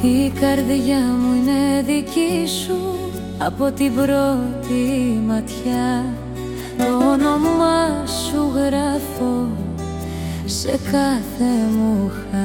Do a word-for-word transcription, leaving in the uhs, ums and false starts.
Η καρδιά μου είναι δική σου από την πρώτη ματιά. Το όνομά σου γράφω σε κάθε μου χαρτιά.